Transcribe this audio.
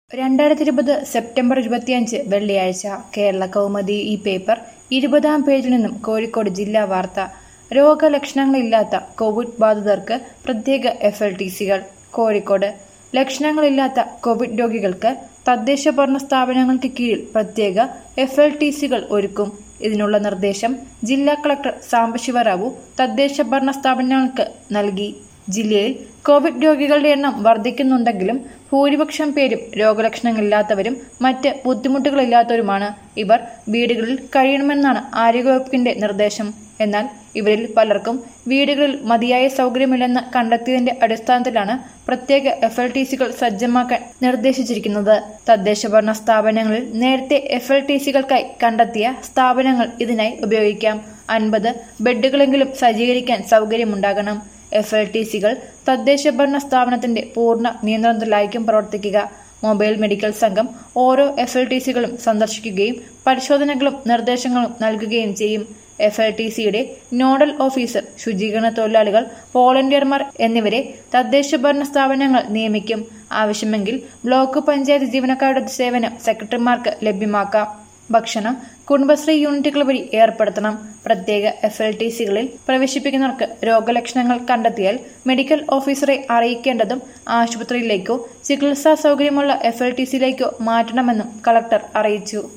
2020 September 25 വെള്ളിയാഴ്ച കേരള കൗമുദി ഈ paper 20-ാം പേജിൽ നിന്നും കോഴിക്കോട് ജില്ലാ വാർത്ത. രോഗലക്ഷണങ്ങളില്ലാത്ത കോവിഡ് ബാധിതർക്ക് പ്രത്യേക FLTCകൾ. കോഴിക്കോട് ലക്ഷണങ്ങളില്ലാത്ത കോവിഡ് രോഗികൾക്ക് തദ്ദേശ ഭരണ സ്ഥാപനങ്ങൾക്ക് കീഴിൽ പ്രത്യേക FLTCകൾ ഒരുക്കും. ഇതിനുള്ള നിർദ്ദേശം ജില്ലാ കളക്ടർ സാംബശിവറാവു തദ്ദേശ ഭരണ സ്ഥാപനങ്ങൾക്ക് നൽകി. ജില്ലയിൽ കോവിഡ് രോഗികളുടെ എണ്ണം വർദ്ധിക്കുന്നുണ്ടെങ്കിലും ഭൂരിപക്ഷം പേരും രോഗലക്ഷണങ്ങളില്ലാത്തവരും മറ്റ് ബുദ്ധിമുട്ടുകളില്ലാത്തവരുമാണ്. ഇവർ വീടുകളിൽ കഴിയണമെന്നാണ് ആരോഗ്യവകുപ്പിന്റെ നിർദ്ദേശം. എന്നാൽ ഇവരിൽ പലർക്കും വീടുകളിൽ മതിയായ സൗകര്യമില്ലെന്ന് കണ്ടെത്തിയതിന്റെ അടിസ്ഥാനത്തിലാണ് പ്രത്യേക FLTCകൾ സജ്ജമാക്കാൻ നിർദ്ദേശിച്ചിരിക്കുന്നത്. തദ്ദേശ ഭരണ സ്ഥാപനങ്ങളിൽ നേരത്തെ FLTCകൾക്കായി കണ്ടെത്തിയ സ്ഥാപനങ്ങൾ ഇതിനായി ഉപയോഗിക്കാം. 50 ബെഡുകളെങ്കിലും സജ്ജീകരിക്കാൻ സൗകര്യമുണ്ടാകണം. FLTCകൾ തദ്ദേശ ഭരണ സ്ഥാപനത്തിന്റെ പൂർണ്ണ നിയന്ത്രണത്തിലായിരിക്കും പ്രവർത്തിക്കുക. മൊബൈൽ മെഡിക്കൽ സംഘം ഓരോ FLTCകളും സന്ദർശിക്കുകയും പരിശോധനകളും നിർദ്ദേശങ്ങളും നൽകുകയും ചെയ്യും. FLTCയുടെ നോഡൽ ഓഫീസർ, ശുചീകരണ തൊഴിലാളികൾ, വോളണ്ടിയർമാർ എന്നിവരെ തദ്ദേശ ഭരണ സ്ഥാപനങ്ങൾ നിയമിക്കും. ആവശ്യമെങ്കിൽ ബ്ലോക്ക് പഞ്ചായത്ത് ജീവനക്കാരുടെ സേവനം സെക്രട്ടറിമാർക്ക് ലഭ്യമാക്കാം. ഭക്ഷണം കുടുംബശ്രീ യൂണിറ്റുകൾ വഴി ഏർപ്പെടുത്തണം. പ്രത്യേക FLTCകളിൽ പ്രവേശിപ്പിക്കുന്നവർക്ക് രോഗലക്ഷണങ്ങൾ കണ്ടെത്തിയാൽ മെഡിക്കൽ ഓഫീസറെ അറിയിക്കേണ്ടതും ആശുപത്രിയിലേക്കോ ചികിത്സാ സൗകര്യമുള്ള FLTCയിലേക്കോ മാറ്റണമെന്നും കളക്ടർ അറിയിച്ചു.